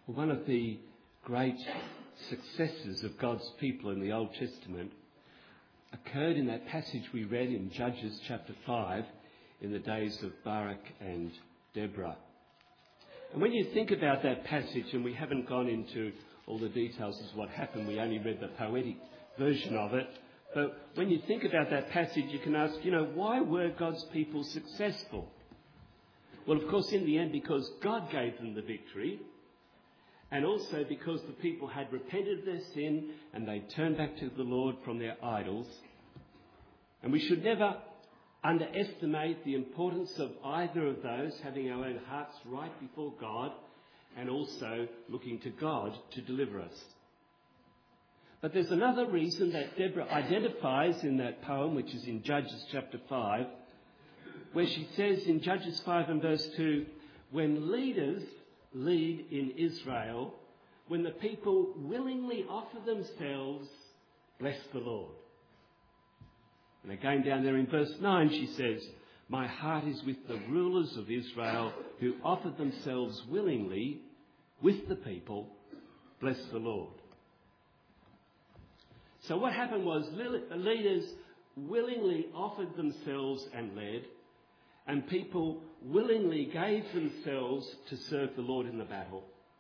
Well, one of the great successes of God's people in the Old Testament occurred in that passage we read in Judges chapter 5 in the days of Barak and Deborah. And when you think about that passage, and we haven't gone into all the details of what happened, we only read the poetic version of it, but when you think about that passage, you can ask, why were God's people successful? Well, of course, in the end, because God gave them the victory, and also because the people had repented of their sin and they turned back to the Lord from their idols. And we should never underestimate the importance of either of those, having our own hearts right before God and also looking to God to deliver us. But there's another reason that Deborah identifies in that poem, which is in Judges chapter 5, where she says in Judges 5 and verse 2, when leaders lead in Israel, when the people willingly offer themselves, bless the Lord. And again down there in verse 9 she says, my heart is with the rulers of Israel who offered themselves willingly with the people, bless the Lord. So what happened was leaders willingly offered themselves and led, and people willingly gave themselves to serve the Lord in the battle.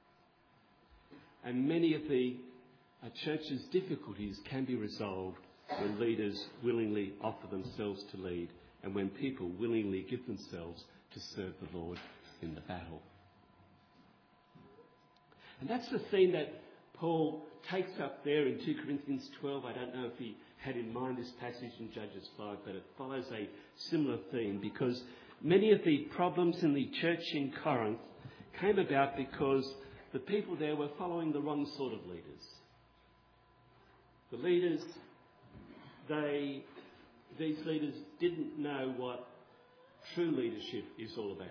And many of the church's difficulties can be resolved when leaders willingly offer themselves to lead and when people willingly give themselves to serve the Lord in the battle. And that's the theme that Paul takes up there in 2 Corinthians 12. I don't know if he had in mind this passage in Judges 5, but it follows a similar theme because many of the problems in the church in Corinth came about because the people there were following the wrong sort of leaders. The leaders, these leaders didn't know what true leadership is all about.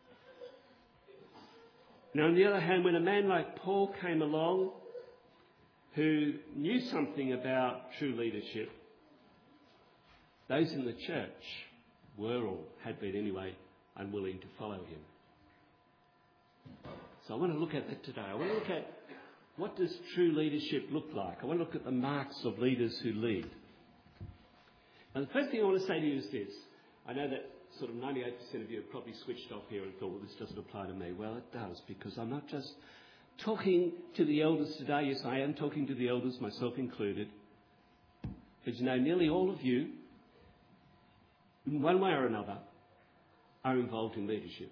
Now, on the other hand, when a man like Paul came along who knew something about true leadership, those in the church were, or had been anyway, unwilling to follow him. So I want to look at that today. I want to look at what does true leadership look like. I want to look at the marks of leaders who lead. And the first thing I want to say to you is this. I know that sort of 98% of you have probably switched off here and thought, well, this doesn't apply to me. Well, it does, because I'm not just talking to the elders today. Yes, I am talking to the elders, myself included. But nearly all of you, in one way or another, are involved in leadership.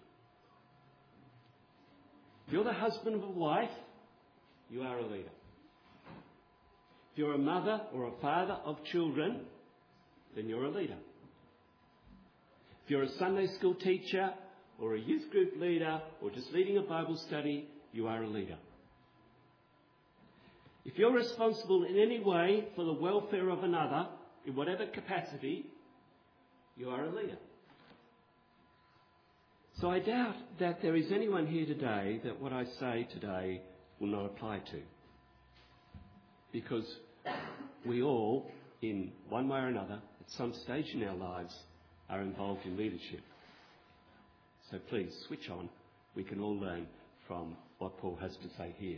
If you're the husband of a wife, you are a leader. If you're a mother or a father of children, then you're a leader. If you're a Sunday school teacher or a youth group leader or just leading a Bible study, you are a leader. If you're responsible in any way for the welfare of another, in whatever capacity, you are a leader. So I doubt that there is anyone here today that what I say today will not apply to. Because we all, in one way or another, at some stage in our lives, are involved in leadership. So please, switch on. We can all learn from what Paul has to say here.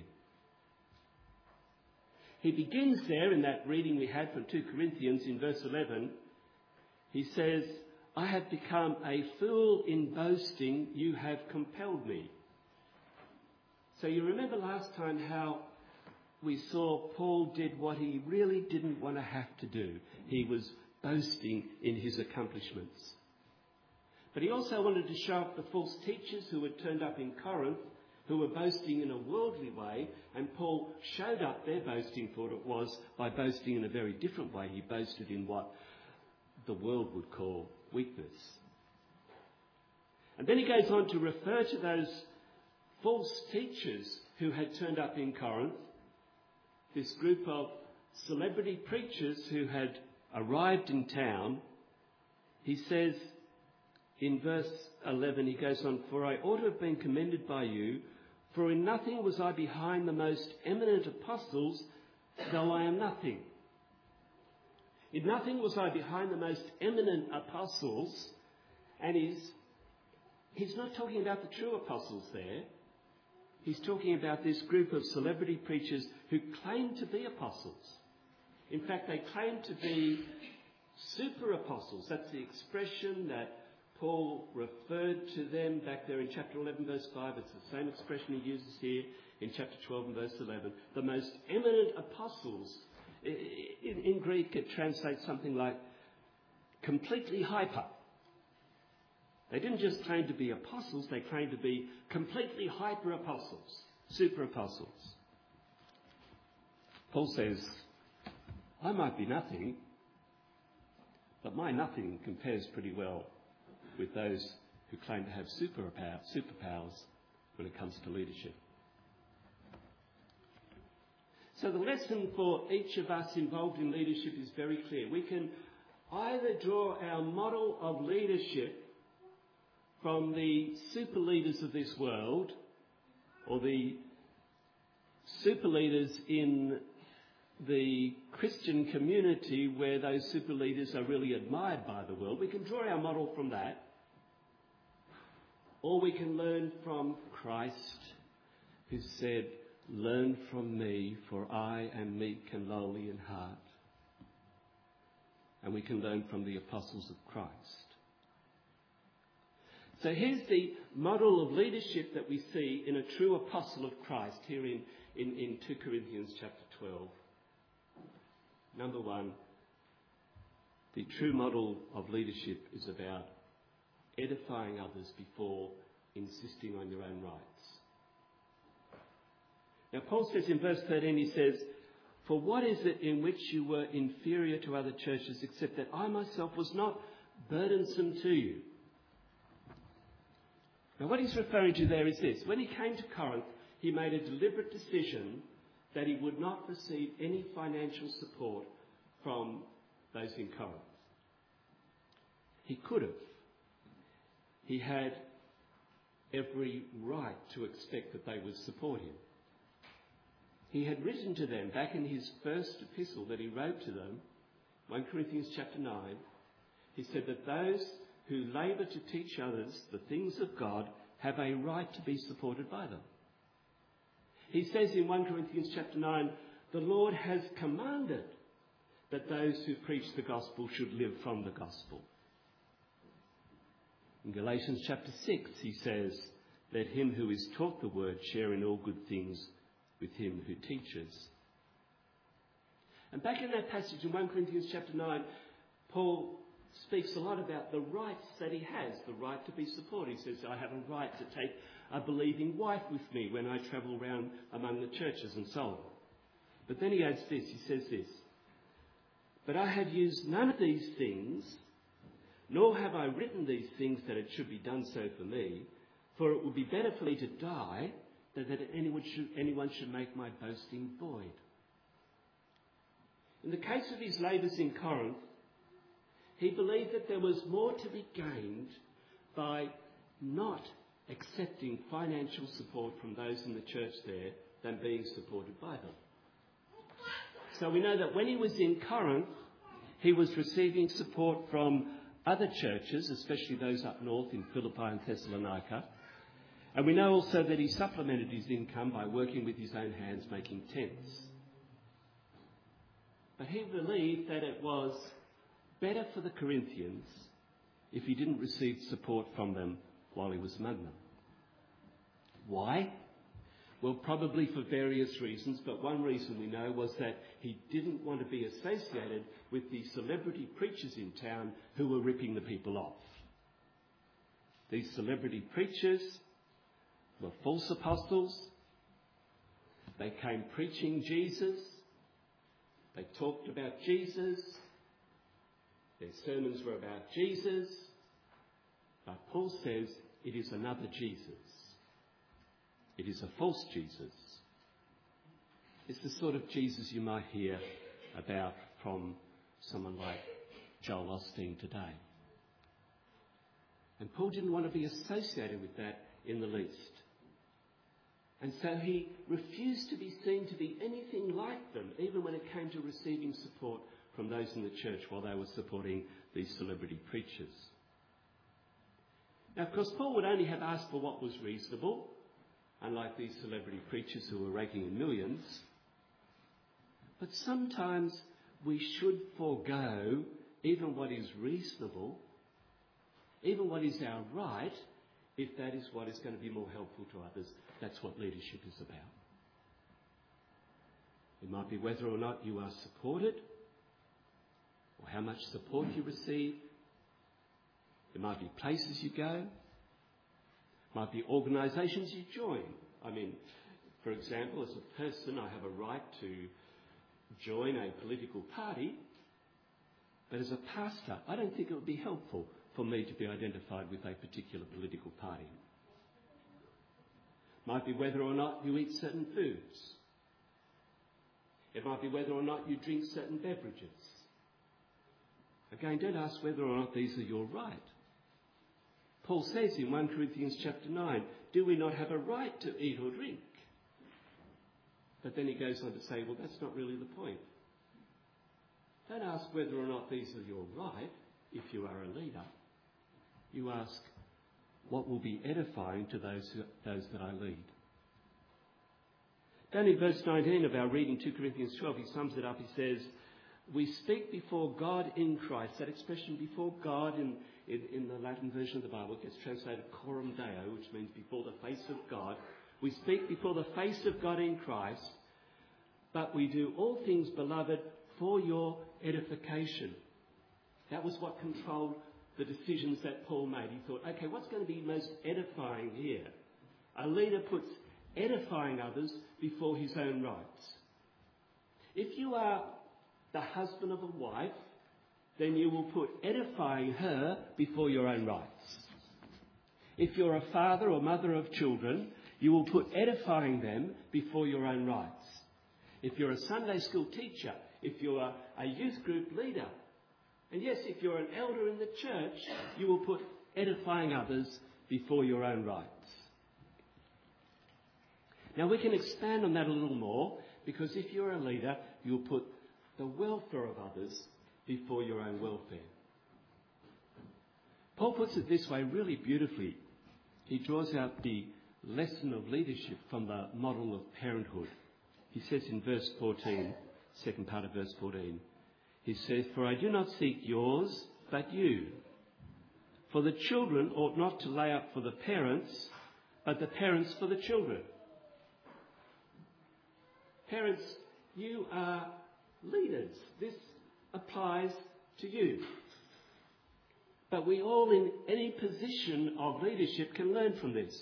He begins there in that reading we had from 2 Corinthians in verse 11. He says, I have become a fool in boasting, you have compelled me. So you remember last time how we saw Paul did what he really didn't want to have to do. He was boasting in his accomplishments. But he also wanted to show up the false teachers who had turned up in Corinth, who were boasting in a worldly way, and Paul showed up their boasting for what it was by boasting in a very different way. He boasted in what the world would call weakness. And then he goes on to refer to those false teachers who had turned up in Corinth, this group of celebrity preachers who had arrived in town. He says in verse 11, he goes on, for I ought to have been commended by you, for in nothing was I behind the most eminent apostles, though I am nothing. In nothing was I behind the most eminent apostles, and he's not talking about the true apostles there. He's talking about this group of celebrity preachers who claim to be apostles. In fact, they claim to be super apostles. That's the expression that Paul referred to them back there in chapter 11, verse 5. It's the same expression he uses here in chapter 12 and verse 11. The most eminent apostles. In Greek, it translates something like completely hyper. They didn't just claim to be apostles, they claimed to be completely hyper apostles, super apostles. Paul says, I might be nothing, but my nothing compares pretty well with those who claim to have superpowers when it comes to leadership. So the lesson for each of us involved in leadership is very clear. We can either draw our model of leadership from the super leaders of this world, or the super leaders in the Christian community where those super leaders are really admired by the world. We can draw our model from that. Or we can learn from Christ, who said, learn from me, for I am meek and lowly in heart. And we can learn from the apostles of Christ. So here's the model of leadership that we see in a true apostle of Christ here in 2 Corinthians chapter 12. Number one, the true model of leadership is about edifying others before insisting on your own rights. Now Paul says in verse 13, he says, for what is it in which you were inferior to other churches, except that I myself was not burdensome to you? Now what he's referring to there is this. When he came to Corinth, he made a deliberate decision that he would not receive any financial support from those in Corinth. He could have. He had every right to expect that they would support him. He had written to them back in his first epistle that he wrote to them, 1 Corinthians chapter 9, he said that those who labour to teach others the things of God have a right to be supported by them. He says in 1 Corinthians chapter 9, the Lord has commanded that those who preach the gospel should live from the gospel. In Galatians chapter 6, he says, let him who is taught the word share in all good things with him who teaches. And back in that passage in 1 Corinthians chapter 9, Paul speaks a lot about the rights that he has, the right to be supported. He says, I have a right to take a believing wife with me when I travel around among the churches and so on. But then he adds this, he says this, but I have used none of these things, nor have I written these things that it should be done so for me, for it would be better for me to die than that anyone should make my boasting void. In the case of his labours in Corinth, he believed that there was more to be gained by not accepting financial support from those in the church there than being supported by them. So we know that when he was in Corinth, he was receiving support from other churches, especially those up north in Philippi and Thessalonica. And we know also that he supplemented his income by working with his own hands making tents. But he believed that it was better for the Corinthians if he didn't receive support from them while he was among them. Why? Well, probably for various reasons, but one reason we know was that he didn't want to be associated with the celebrity preachers in town who were ripping the people off. These celebrity preachers were false apostles. They came preaching Jesus. They talked about Jesus. Their sermons were about Jesus. But Paul says it is another Jesus. It is a false Jesus. It's the sort of Jesus you might hear about from someone like Joel Osteen today. And Paul didn't want to be associated with that in the least. And so he refused to be seen to be anything like them, even when it came to receiving support from those in the church while they were supporting these celebrity preachers. Now, of course, Paul would only have asked for what was reasonable. unlike these celebrity preachers who are raking in millions. But sometimes we should forego even what is reasonable, even what is our right, if that is what is going to be more helpful to others. That's what leadership is about. It might be whether or not you are supported, or how much support you receive. It might be places you go. It might be organisations you join. I mean, for example, as a person, I have a right to join a political party, but as a pastor, I don't think it would be helpful for me to be identified with a particular political party. It might be whether or not you eat certain foods. It might be whether or not you drink certain beverages. Again, don't ask whether or not these are your right. Paul says in 1 Corinthians chapter 9, do we not have a right to eat or drink? But then he goes on to say, well, that's not really the point. Don't ask whether or not these are your right if you are a leader. You ask, what will be edifying to those that I lead? Down in verse 19 of our reading, 2 Corinthians 12, he sums it up. He says, we speak before God in Christ. That expression, before God, in the Latin version of the Bible, gets translated coram Deo, which means before the face of God. We speak before the face of God in Christ, but we do all things, beloved, for your edification. That was what controlled the decisions that Paul made. He thought, okay, what's going to be most edifying here? A leader puts edifying others before his own rights. If you are the husband of a wife, then you will put edifying her before your own rights. If you're a father or mother of children, you will put edifying them before your own rights. If you're a Sunday school teacher, if you're a youth group leader, and yes, if you're an elder in the church, you will put edifying others before your own rights. Now we can expand on that a little more, because if you're a leader, you'll put the welfare of others before your own welfare. Paul puts it this way really beautifully. He draws out the lesson of leadership from the model of parenthood. He says in verse 14, second part of verse 14, he says, for I do not seek yours, but you. For the children ought not to lay up for the parents, but the parents for the children. Parents, you are leaders. This applies to you. But we all in any position of leadership can learn from this.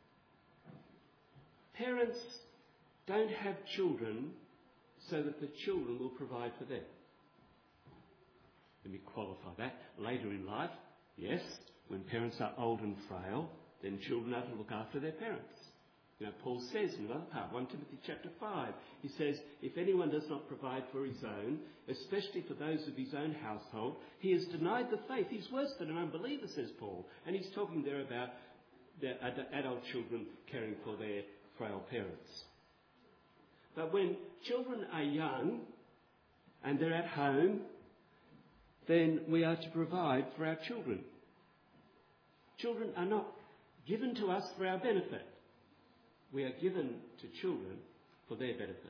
Parents don't have children so that the children will provide for them. Let me qualify that. Later in life, yes, when parents are old and frail, then children have to look after their parents. You know, Paul says in another part, 1 Timothy chapter 5, he says, if anyone does not provide for his own, especially for those of his own household, he has denied the faith. He's worse than an unbeliever, says Paul. And he's talking there about their adult children caring for their frail parents. But when children are young and they're at home, then we are to provide for our children. Children are not given to us for our benefit. We are given to children for their benefit.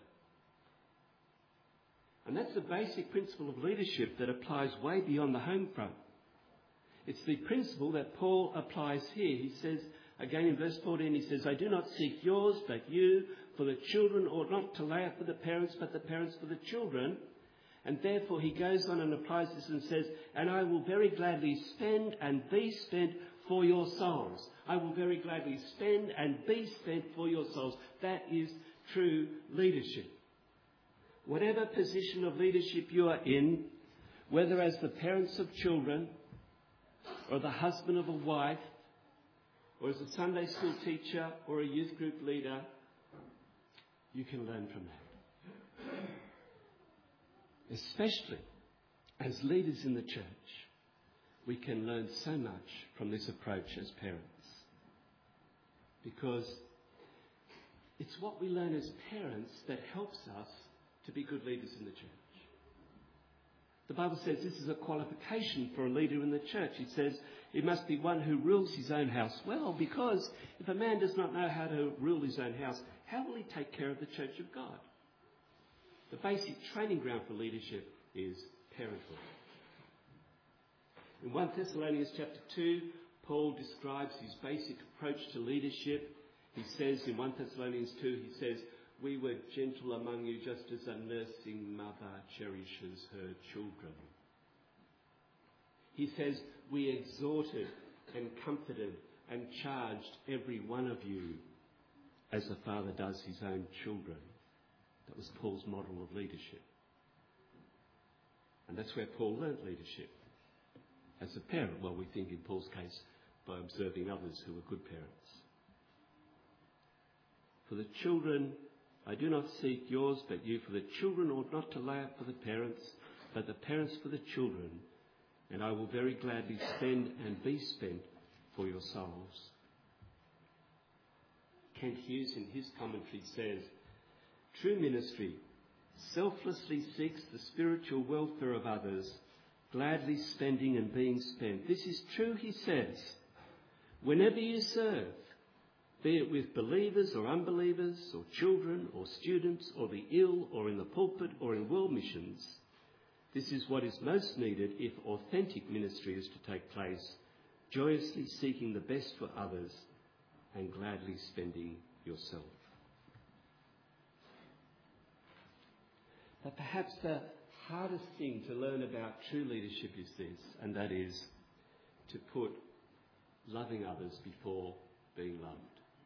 And that's the basic principle of leadership that applies way beyond the home front. It's the principle that Paul applies here. He says, again in verse 14, he says, I do not seek yours, but you, for the children ought not to lay up for the parents, but the parents for the children. And therefore he goes on and applies this and says, and I will very gladly spend and be spent for your souls. I will very gladly spend and be spent for your souls. That is true leadership. Whatever position of leadership you are in, whether as the parents of children, or the husband of a wife, or as a Sunday school teacher or a youth group leader, you can learn from that. Especially as leaders in the church, we can learn so much from this approach as parents. Because it's what we learn as parents that helps us to be good leaders in the church. The Bible says this is a qualification for a leader in the church. It says It must be one who rules his own house well, because if a man does not know how to rule his own house, how will he take care of the church of God? The basic training ground for leadership is parenthood. In 1 Thessalonians chapter 2, Paul describes his basic approach to leadership. He says in 1 Thessalonians 2, he says, "We were gentle among you just as a nursing mother cherishes her children." He says, "We exhorted and comforted and charged every one of you as a father does his own children." That was Paul's model of leadership. And that's where Paul learnt leadership. As a parent, well, we think in Paul's case, by observing others who were good parents. "For the children, I do not seek yours, but you. For the children ought not to lay up for the parents, but the parents for the children. And I will very gladly spend and be spent for your souls." Kent Hughes in his commentary says, "True ministry selflessly seeks the spiritual welfare of others, gladly spending and being spent. This is true," he says, "whenever you serve, be it with believers or unbelievers, or children or students, or the ill, or in the pulpit, or in world missions. This is what is most needed if authentic ministry is to take place, joyously seeking the best for others and gladly spending yourself." But perhaps the hardest thing to learn about true leadership is this, and that is to put loving others before being loved.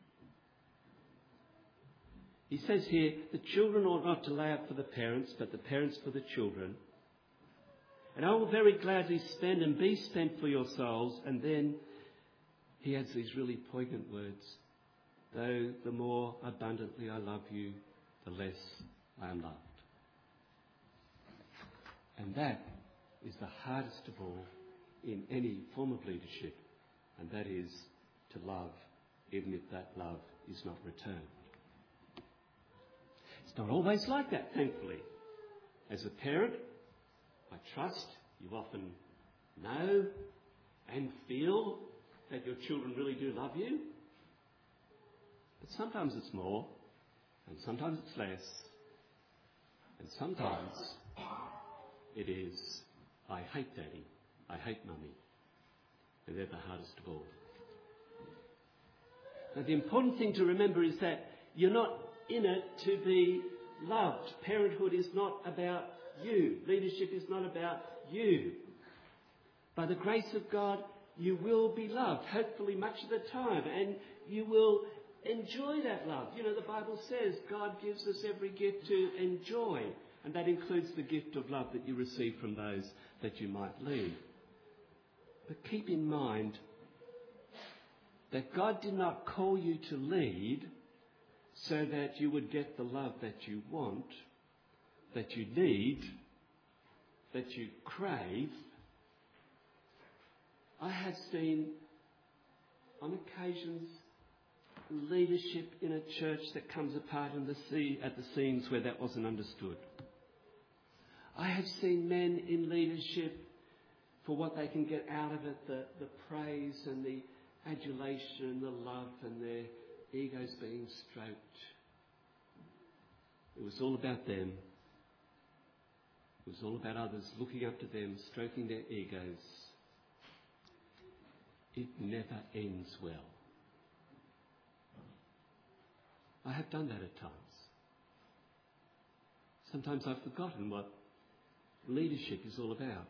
He says here, "The children ought not to lay up for the parents, but the parents for the children. And I will very gladly spend and be spent for your souls." And then he adds these really poignant words, "Though the more abundantly I love you, the less I am loved." And that is the hardest of all in any form of leadership, and that is to love, even if that love is not returned. It's not always like that, thankfully. As a parent, I trust you often know and feel that your children really do love you. But sometimes it's more, and sometimes it's less, and sometimes it is, "I hate Daddy, I hate Mummy," and they're the hardest of all. Now, the important thing to remember is that you're not in it to be loved. Parenthood is not about you. Leadership is not about you. By the grace of God, you will be loved, hopefully much of the time, and you will enjoy that love. You know, the Bible says God gives us every gift to enjoy, and that includes the gift of love that you receive from those that you might lead. But keep in mind that God did not call you to lead so that you would get the love that you want, that you need, that you crave. I have seen, on occasions, leadership in a church that comes apart at the seams where that wasn't understood. I have seen men in leadership for what they can get out of it, the praise and the adulation and the love and their egos being stroked. It was all about them. It was all about others looking up to them, stroking their egos. It never ends well. I have done that at times. Sometimes I've forgotten what leadership is all about.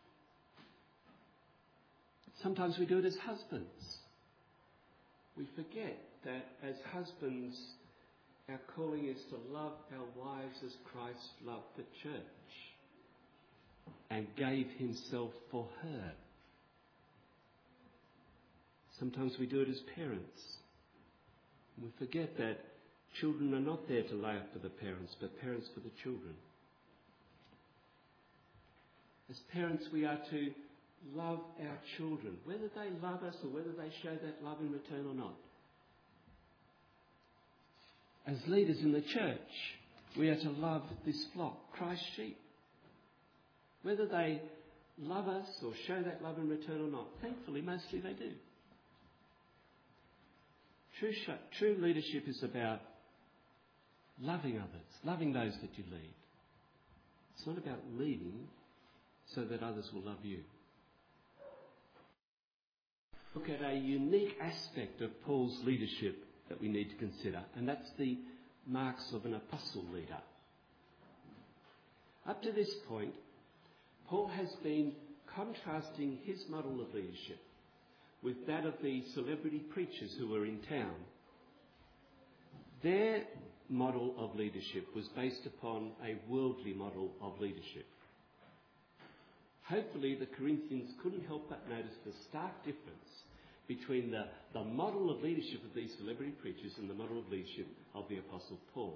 Sometimes we do it as husbands. We forget that as husbands, our calling is to love our wives as Christ loved the church and gave himself for her. Sometimes we do it as parents. And we forget that children are not there to lay up for the parents, but parents for the children. As parents, we are to love our children, whether they love us or whether they show that love in return or not. As leaders in the church, we are to love this flock, Christ's sheep. Whether they love us or show that love in return or not? Thankfully, mostly they do. True leadership is about loving others, loving those that you lead. It's not about leading so that others will love you. Look at a unique aspect of Paul's leadership that we need to consider, and that's the marks of an apostle leader. Up to this point, Paul has been contrasting his model of leadership with that of the celebrity preachers who were in town. Their model of leadership was based upon a worldly model of leadership. Hopefully the Corinthians couldn't help but notice the stark difference between the model of leadership of these celebrity preachers and the model of leadership of the Apostle Paul.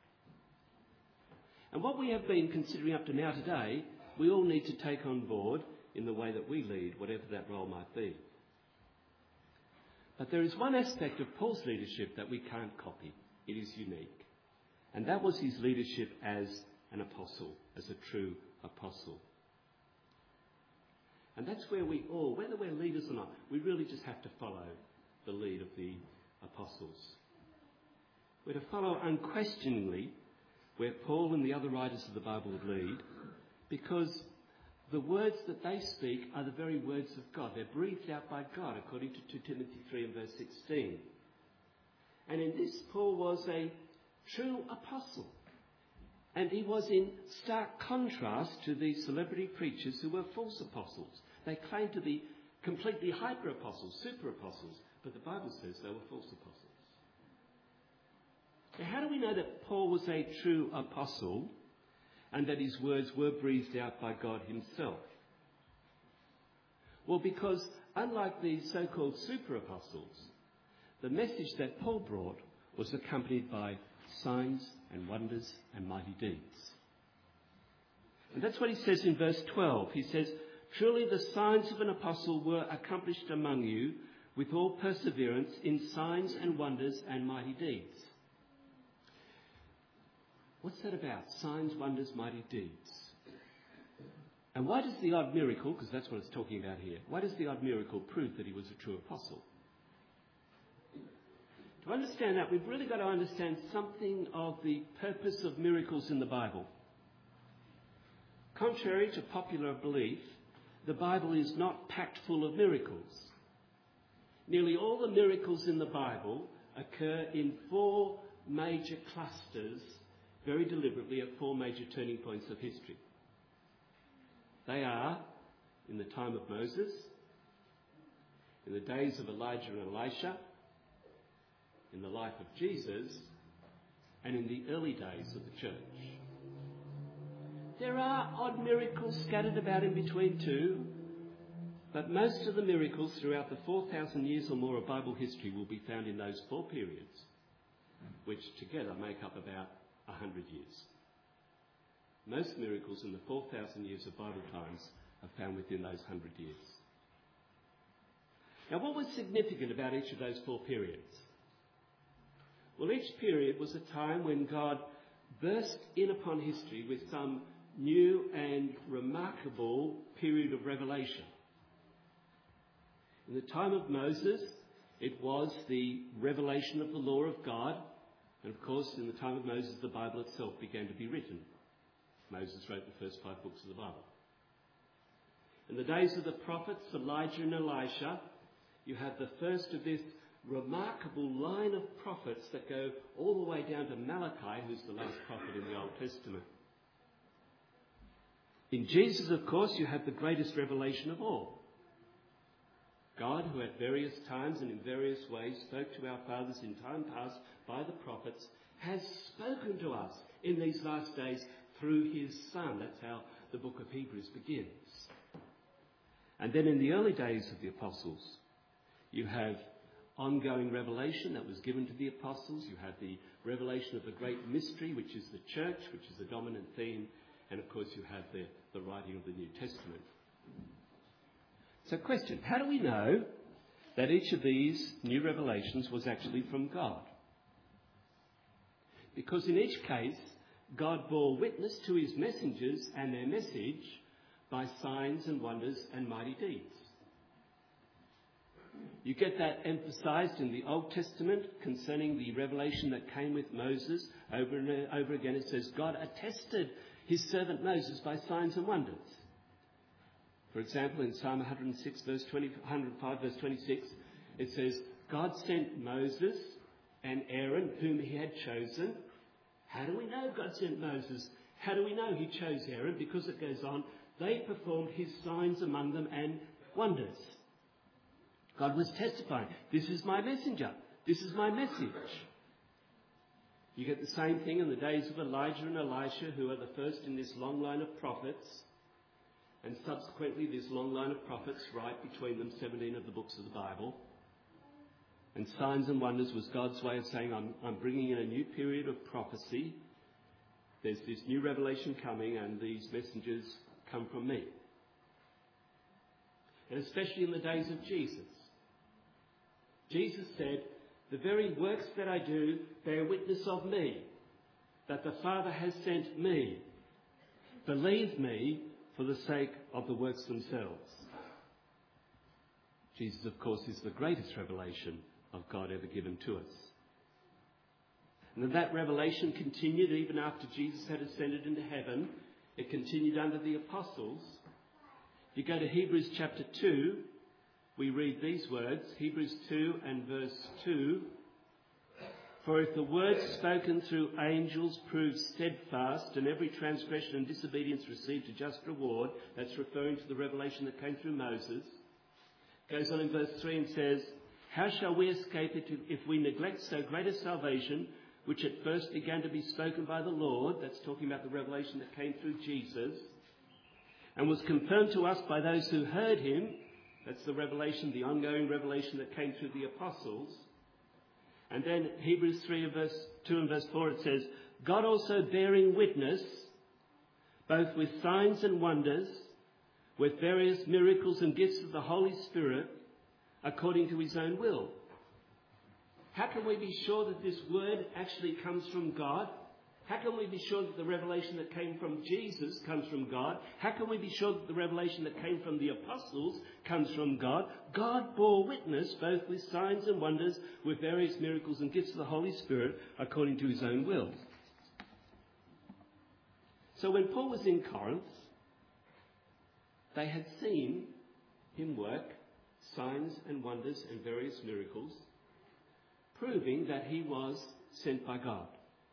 And what we have been considering up to now today, we all need to take on board in the way that we lead, whatever that role might be. But there is one aspect of Paul's leadership that we can't copy. It is unique. And that was his leadership as an apostle, as a true apostle. And that's where we all, whether we're leaders or not, we really just have to follow the lead of the apostles. We're to follow unquestioningly where Paul and the other writers of the Bible lead, because the words that they speak are the very words of God. They're breathed out by God, according to 2 Timothy 3 and verse 16. And in this, Paul was a true apostle. And he was in stark contrast to the celebrity preachers who were false apostles. They claimed to be completely hyper-apostles, super-apostles, but the Bible says they were false apostles. Now, how do we know that Paul was a true apostle and that his words were breathed out by God himself? Well, because unlike the so-called super-apostles, the message that Paul brought was accompanied by signs and wonders and mighty deeds. And that's what he says in verse 12. He says, "Truly the signs of an apostle were accomplished among you with all perseverance in signs and wonders and mighty deeds." What's that about? Signs, wonders, mighty deeds. And why does the odd miracle, because that's what it's talking about here, why does the odd miracle prove that he was a true apostle? To understand that, we've really got to understand something of the purpose of miracles in the Bible. Contrary to popular belief, the Bible is not packed full of miracles. Nearly all the miracles in the Bible occur in four major clusters, very deliberately at four major turning points of history. They are in the time of Moses, in the days of Elijah and Elisha, in the life of Jesus, and in the early days of the church. There are odd miracles scattered about in between too, but most of the miracles throughout the 4,000 years or more of Bible history will be found in those four periods, which together make up about 100 years. Most miracles in the 4,000 years of Bible times are found within those 100 years. Now, what was significant about each of those four periods? Well, each period was a time when God burst in upon history with some new and remarkable period of revelation. In the time of Moses, it was the revelation of the law of God. And of course, in the time of Moses, the Bible itself began to be written. Moses wrote the first 5 books of the Bible. In the days of the prophets, Elijah and Elisha, you have the first of this remarkable line of prophets that go all the way down to Malachi, who's the last prophet in the Old Testament. In Jesus, of course, you have the greatest revelation of all. God, who at various times and in various ways spoke to our fathers in time past by the prophets, has spoken to us in these last days through his Son. That's how the book of Hebrews begins. And then in the early days of the apostles, you have ongoing revelation that was given to the apostles. You have the revelation of the great mystery, which is the church, which is the dominant theme. And of course, you have the writing of the New Testament. So question, how do we know that each of these new revelations was actually from God? Because in each case, God bore witness to his messengers and their message by signs and wonders and mighty deeds. You get that emphasized in the Old Testament concerning the revelation that came with Moses. Over and over again it says God attested his servant Moses by signs and wonders. For example, in Psalm 105 verse 26, it says, God sent Moses and Aaron, whom he had chosen. How do we know God sent Moses? How do we know he chose Aaron? Because it goes on, they performed his signs among them and wonders. God was testifying, this is my messenger, this is my message. You get the same thing in the days of Elijah and Elisha, who are the first in this long line of prophets. And subsequently, this long line of prophets write between them 17 of the books of the Bible. And signs and wonders was God's way of saying, I'm bringing in a new period of prophecy. There's this new revelation coming, and these messengers come from me. And especially in the days of Jesus. Jesus said, the very works that I do bear witness of me, that the Father has sent me. Believe me for the sake of the works themselves. Jesus, of course, is the greatest revelation of God ever given to us. And that revelation continued even after Jesus had ascended into heaven. It continued under the apostles. You go to Hebrews chapter 2, we read these words, Hebrews 2 and verse 2. For if the word spoken through angels proved steadfast, and every transgression and disobedience received a just reward, that's referring to the revelation that came through Moses. Goes on in verse 3 and says, how shall we escape it if we neglect so great a salvation, which at first began to be spoken by the Lord? That's talking about the revelation that came through Jesus, and was confirmed to us by those who heard him. That's the revelation, the ongoing revelation that came through the apostles. And then Hebrews 3 and verse 2 and verse 4, it says, God also bearing witness, both with signs and wonders, with various miracles and gifts of the Holy Spirit, according to his own will. How can we be sure that this word actually comes from God? How can we be sure that the revelation that came from Jesus comes from God? How can we be sure that the revelation that came from the apostles comes from God? God bore witness both with signs and wonders, with various miracles and gifts of the Holy Spirit, according to his own will. So when Paul was in Corinth, they had seen him work signs and wonders and various miracles, proving that he was sent by God.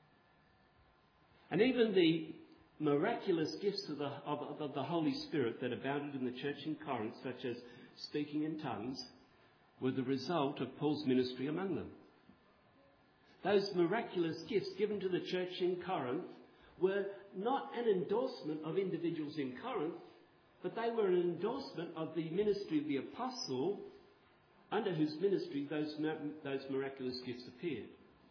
And even the miraculous gifts of the Holy Spirit that abounded in the church in Corinth, such as speaking in tongues, were the result of Paul's ministry among them. Those miraculous gifts given to the church in Corinth were not an endorsement of individuals in Corinth, but they were an endorsement of the ministry of the apostle, under whose ministry those miraculous gifts appeared.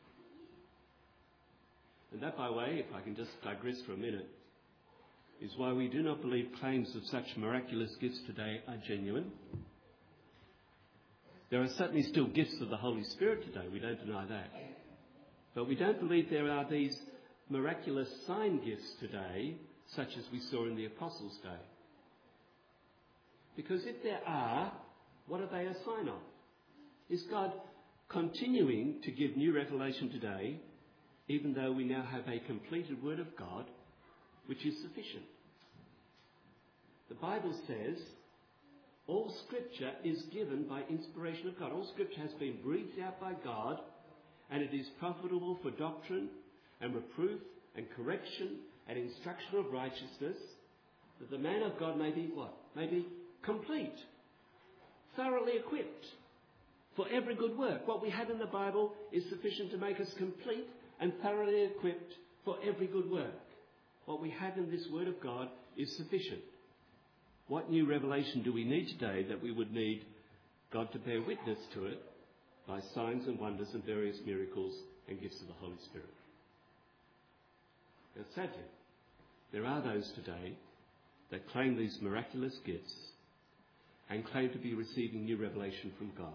And that, by the way, if I can just digress for a minute, is why we do not believe claims of such miraculous gifts today are genuine. There are certainly still gifts of the Holy Spirit today, we don't deny that. But we don't believe there are these miraculous sign gifts today, such as we saw in the Apostles' day. Because if there are, what are they a sign of? Is God continuing to give new revelation today, even though we now have a completed word of God, which is sufficient? The Bible says all scripture is given by inspiration of God. All scripture has been breathed out by God, and it is profitable for doctrine and reproof and correction and instruction of righteousness, that the man of God may be what? May be complete, thoroughly equipped for every good work. What we have in the Bible is sufficient to make us complete and thoroughly equipped for every good work. What we have in this Word of God is sufficient. What new revelation do we need today that we would need God to bear witness to it by signs and wonders and various miracles and gifts of the Holy Spirit? Now, sadly, there are those today that claim these miraculous gifts and claim to be receiving new revelation from God.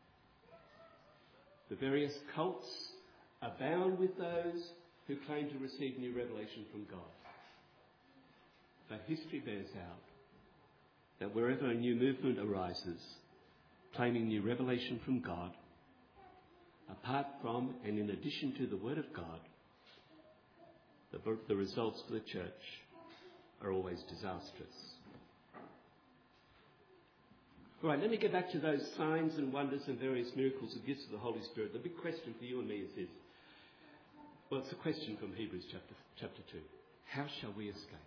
The various cults abound with those who claim to receive new revelation from God. But history bears out that wherever a new movement arises, claiming new revelation from God, apart from and in addition to the Word of God, the results for the church are always disastrous. All right, let me get back to those signs and wonders and various miracles and gifts of the Holy Spirit. The big question for you and me is this. Well, it's a question from Hebrews chapter 2. How shall we escape?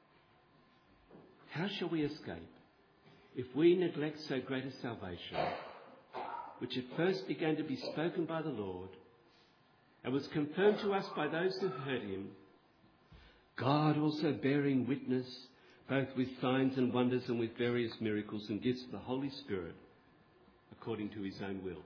How shall we escape if we neglect so great a salvation, which at first began to be spoken by the Lord and was confirmed to us by those who heard him, God also bearing witness both with signs and wonders and with various miracles and gifts of the Holy Spirit according to his own will.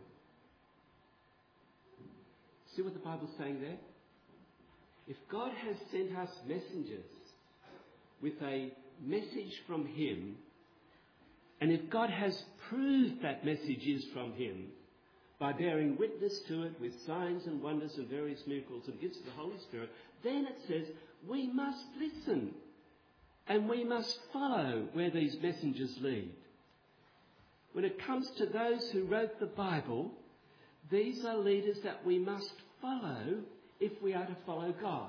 See what the Bible's saying there? If God has sent us messengers with a message from him, and if God has proved that message is from him by bearing witness to it with signs and wonders and various miracles and gifts of the Holy Spirit, then it says we must listen and we must follow where these messengers lead. When it comes to those who wrote the Bible, these are leaders that we must follow if we are to follow God.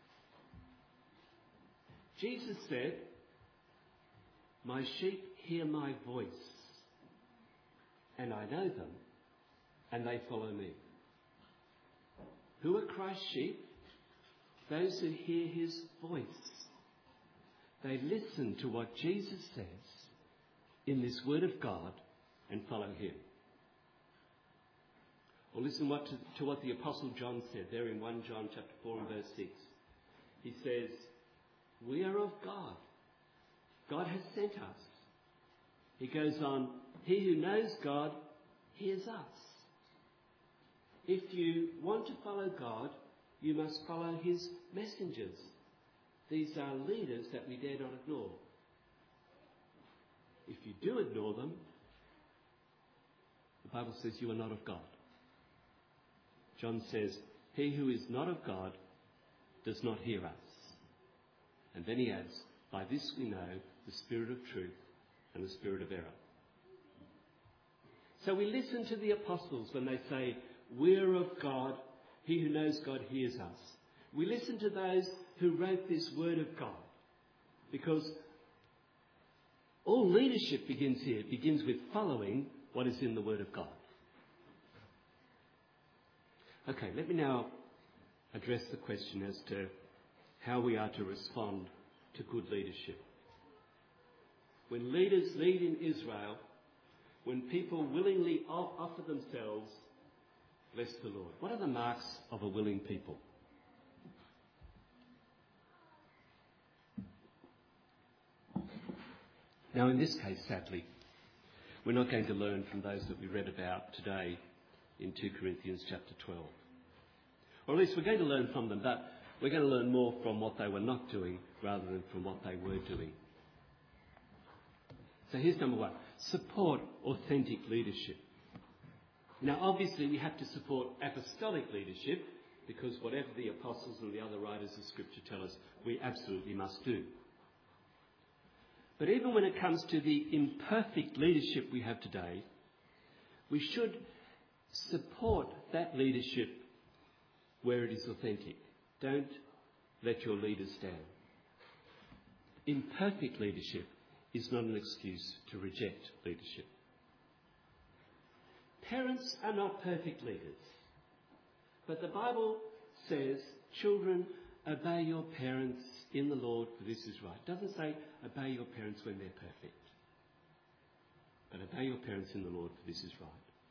Jesus said, "My sheep hear my voice, and I know them, and they follow me." Who are Christ's sheep? Those who hear his voice. They listen to what Jesus says in this word of God and follow him. Or listen to what the Apostle John said there in 1 John chapter 4 and verse 6. He says, "We are of God. God has sent us." He goes on, "He who knows God hears us." If you want to follow God, you must follow his messengers. These are leaders that we dare not ignore. If you do ignore them, the Bible says you are not of God. John says, "He who is not of God does not hear us." And then he adds, "By this we know the spirit of truth and the spirit of error." So we listen to the apostles when they say, "We're of God. He who knows God hears us." We listen to those who wrote this word of God, because all leadership begins here. It begins with following what is in the word of God. Okay, let me now address the question as to how we are to respond to good leadership. When leaders lead in Israel, when people willingly offer themselves, bless the Lord. What are the marks of a willing people? Now, in this case, sadly, we're not going to learn from those that we read about today in 2 Corinthians chapter 12. Or at least we're going to learn from them, but we're going to learn more from what they were not doing rather than from what they were doing. So here's number one. Support authentic leadership. Now, obviously, we have to support apostolic leadership because whatever the apostles and the other writers of Scripture tell us, we absolutely must do. But even when it comes to the imperfect leadership we have today, we should support that leadership where it is authentic. Don't let your leaders down. Imperfect leadership is not an excuse to reject leadership. Parents are not perfect leaders, but the Bible says, "Children, obey your parents in the Lord, for this is right." It doesn't say obey your parents when they're perfect, but obey your parents in the Lord, for this is right.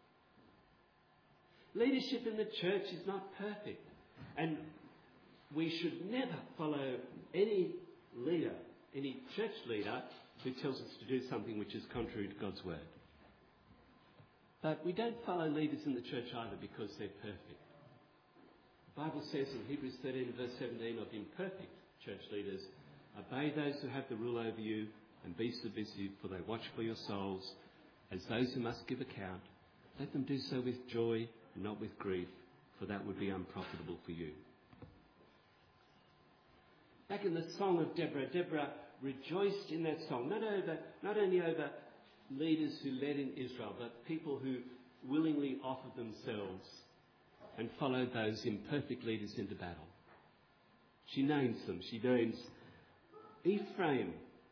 Leadership in the church is not perfect, and we should never follow any leader, any church leader, who tells us to do something which is contrary to God's word. But we don't follow leaders in the church either because they're perfect. The Bible says in Hebrews 13 verse 17 of imperfect church leaders, "Obey those who have the rule over you and be submissive, for they watch for your souls as those who must give account. Let them do so with joy and not with grief, for that would be unprofitable for you." Back in the Song of Deborah, Deborah rejoiced in that song, not only over leaders who led in Israel, but people who willingly offered themselves and followed those imperfect leaders into battle. She names them. She names Ephraim,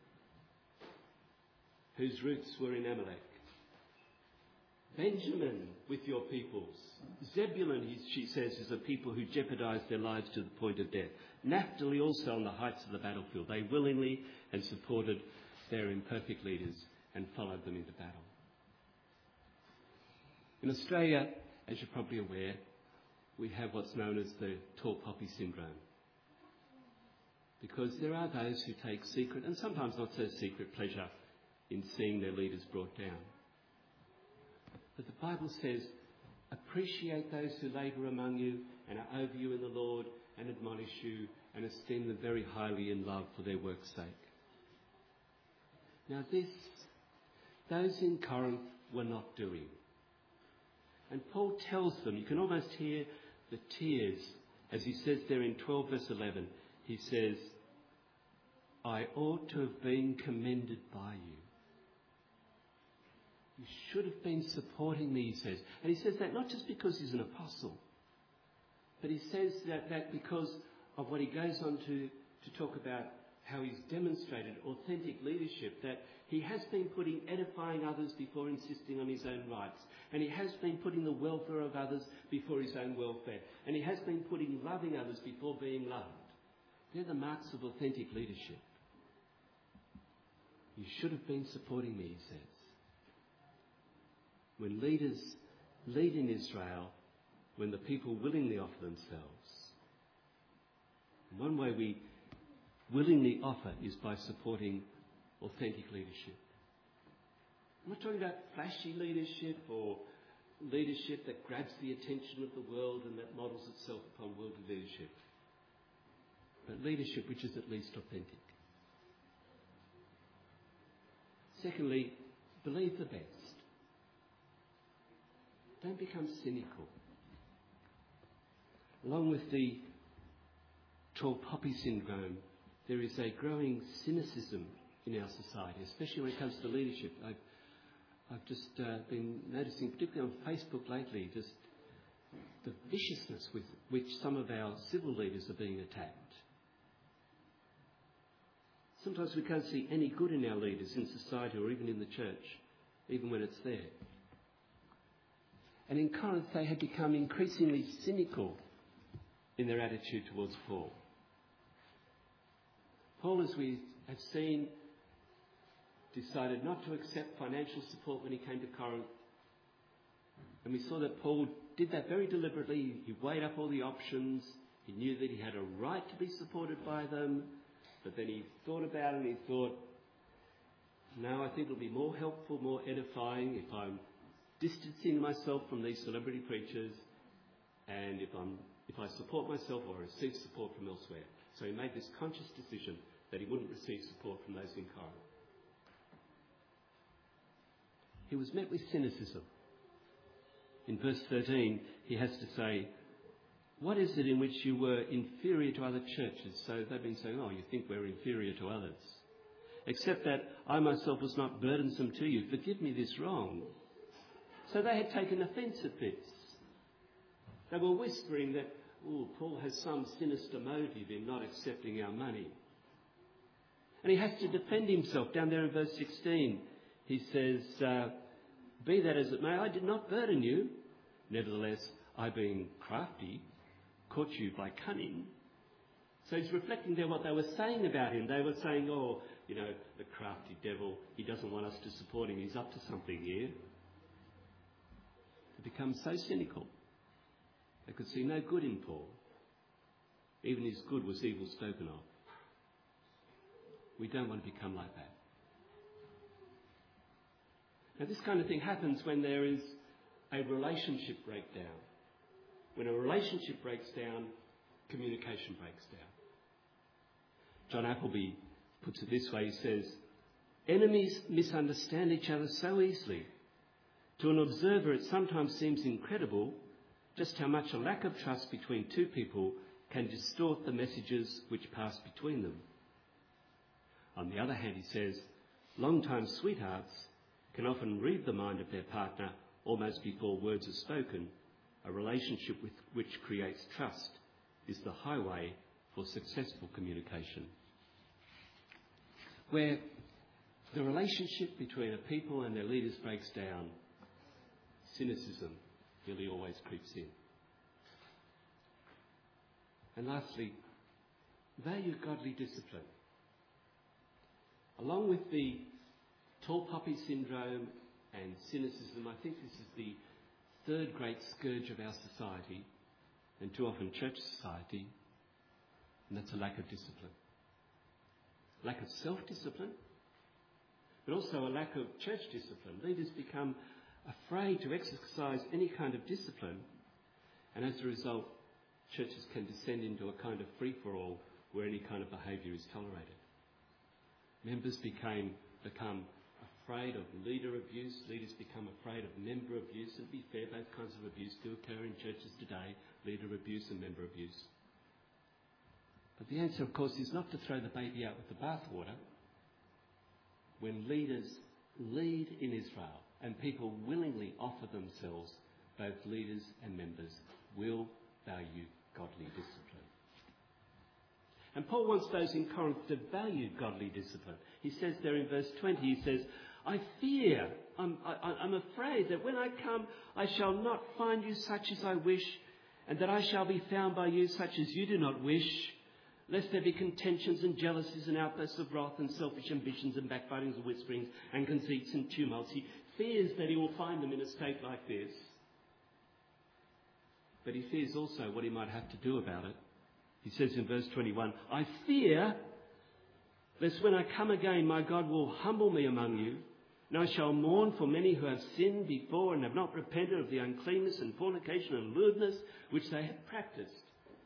whose roots were in Amalek. Benjamin with your peoples. Zebulun, she says, is a people who jeopardized their lives to the point of death. Naphtali also on the heights of the battlefield. They willingly and supported their imperfect leaders and followed them into battle. In Australia, as you're probably aware, we have what's known as the tall poppy syndrome. Because there are those who take secret, and sometimes not so secret, pleasure in seeing their leaders brought down. But the Bible says, appreciate those who labour among you and are over you in the Lord and admonish you and esteem them very highly in love for their work's sake. Now this, those in Corinth were not doing. And Paul tells them, you can almost hear the tears as he says there in 12 verse 11, he says, I ought to have been commended by you. You should have been supporting me, he says. And he says that not just because he's an apostle, but he says that because of what he goes on to talk about how he's demonstrated authentic leadership, that he has been putting edifying others before insisting on his own rights. And he has been putting the welfare of others before his own welfare. And he has been putting loving others before being loved. They're the marks of authentic leadership. You should have been supporting me, he says. When leaders lead in Israel, when the people willingly offer themselves. And one way we willingly offer is by supporting authentic leadership. I'm not talking about flashy leadership or leadership that grabs the attention of the world and that models itself upon worldly leadership, but leadership which is at least authentic. Secondly, believe the best. Don't become cynical. Along with the tall poppy syndrome, there is a growing cynicism in our society, especially when it comes to leadership. I've just been noticing, particularly on Facebook lately, just the viciousness with which some of our civil leaders are being attacked. Sometimes we can't see any good in our leaders in society or even in the church, even when it's there. And in Corinth, they had become increasingly cynical in their attitude towards Paul. Paul, as we have seen, decided not to accept financial support when he came to Corinth. And we saw that Paul did that very deliberately. He weighed up all the options. He knew that he had a right to be supported by them. But then he thought about it and he thought, no, I think it'll be more helpful, more edifying if I'm distancing myself from these celebrity preachers and if I support myself or receive support from elsewhere. So he made this conscious decision that he wouldn't receive support from those in Corinth. He was met with cynicism. In verse 13, he has to say, what is it in which you were inferior to other churches? So they've been saying, oh, you think we're inferior to others. Except that I myself was not burdensome to you. Forgive me this wrong. So they had taken offence at this. They were whispering that, oh, Paul has some sinister motive in not accepting our money. And he has to defend himself. Down there in verse 16, he says, be that as it may, I did not burden you. Nevertheless, I being crafty, caught you by cunning. So he's reflecting there what they were saying about him. They were saying, oh, you know, the crafty devil, he doesn't want us to support him. He's up to something here. They become so cynical. They could see no good in Paul. Even his good was evil spoken of. We don't want to become like that. Now, this kind of thing happens when there is a relationship breakdown. When a relationship breaks down, communication breaks down. John Appleby puts it this way. He says, enemies misunderstand each other so easily. To an observer, it sometimes seems incredible just how much a lack of trust between two people can distort the messages which pass between them. On the other hand, he says, long-time sweethearts can often read the mind of their partner almost before words are spoken. A relationship which creates trust is the highway for successful communication. Where the relationship between a people and their leaders breaks down, cynicism nearly always creeps in. And lastly, value godly discipline. Along with the tall poppy syndrome and cynicism, I think this is the third great scourge of our society, and too often church society, and that's a lack of discipline. Lack of self-discipline, but also a lack of church discipline. Leaders become afraid to exercise any kind of discipline, and as a result, churches can descend into a kind of free-for-all where any kind of behaviour is tolerated. Members become afraid of leader abuse. Leaders become afraid of member abuse. And to be fair, both kinds of abuse do occur in churches today, leader abuse and member abuse. But the answer, of course, is not to throw the baby out with the bathwater. When leaders lead in Israel and people willingly offer themselves, both leaders and members will value godly discipline. And Paul wants those in Corinth to value godly discipline. He says there in verse 20, he says, I fear, I'm afraid that when I come, I shall not find you such as I wish, and that I shall be found by you such as you do not wish, lest there be contentions and jealousies and outbursts of wrath and selfish ambitions and backbitings and whisperings and conceits and tumults. He fears that he will find them in a state like this. But he fears also what he might have to do about it. He says in verse 21, I fear lest when I come again, my God will humble me among you, and I shall mourn for many who have sinned before and have not repented of the uncleanness and fornication and lewdness which they have practiced.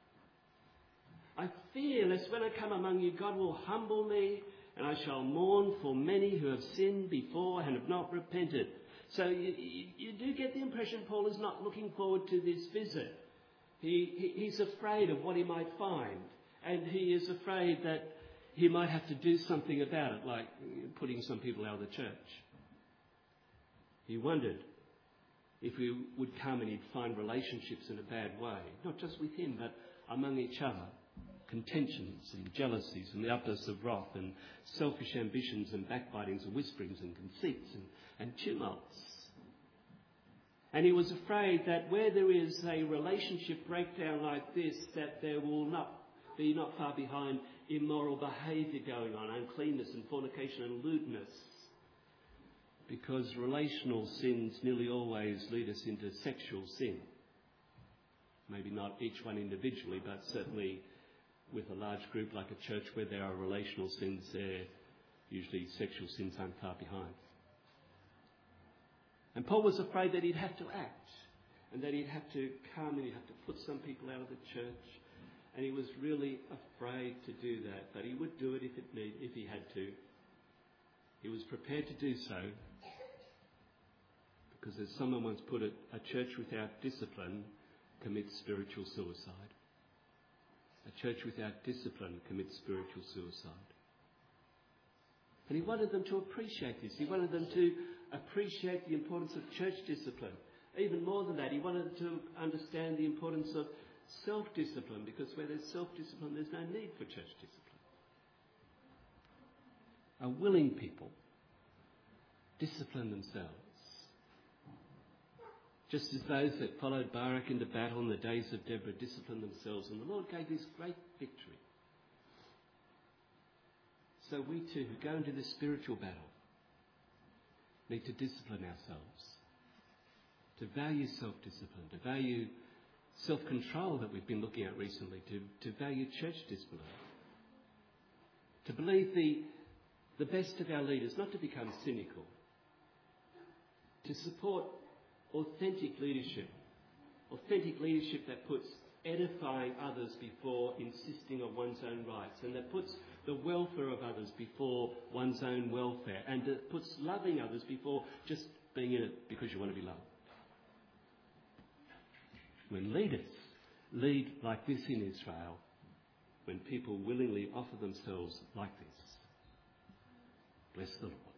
I fear lest when I come among you, God will humble me, and I shall mourn for many who have sinned before and have not repented. So you do get the impression Paul is not looking forward to this visit. He's afraid of what he might find, and he is afraid that he might have to do something about it, like putting some people out of the church. He wondered if he would come and he'd find relationships in a bad way, not just with him, but among each other. Contentions and jealousies and the outbursts of wrath and selfish ambitions and backbitings and whisperings and conceits and tumults. And he was afraid that where there is a relationship breakdown like this, that there will not far behind immoral behaviour going on, uncleanness and fornication and lewdness. Because relational sins nearly always lead us into sexual sin. Maybe not each one individually, but certainly with a large group like a church where there are relational sins there, usually sexual sins aren't far behind. And Paul was afraid that he'd have to act, and that he'd have to come and he'd have to put some people out of the church, and he was really afraid to do that, but he would do it if he had to. He was prepared to do so, because as someone once put it, a church without discipline commits spiritual suicide. A church without discipline commits spiritual suicide. And he wanted them to appreciate this. He wanted them to appreciate the importance of church discipline. Even more than that, he wanted them to understand the importance of self-discipline, because where there's self-discipline, there's no need for church discipline. A willing people discipline themselves. Just as those that followed Barak into battle in the days of Deborah disciplined themselves, and the Lord gave this great victory. So we too, who go into this spiritual battle, need to discipline ourselves, to value self-discipline, to value self-control that we've been looking at recently, to value church discipline, to believe the best of our leaders, not to become cynical, to support authentic leadership that puts edifying others before insisting on one's own rights, and that puts the welfare of others before one's own welfare, and that puts loving others before just being in it because you want to be loved. When leaders lead like this in Israel, when people willingly offer themselves like this, Bless the Lord.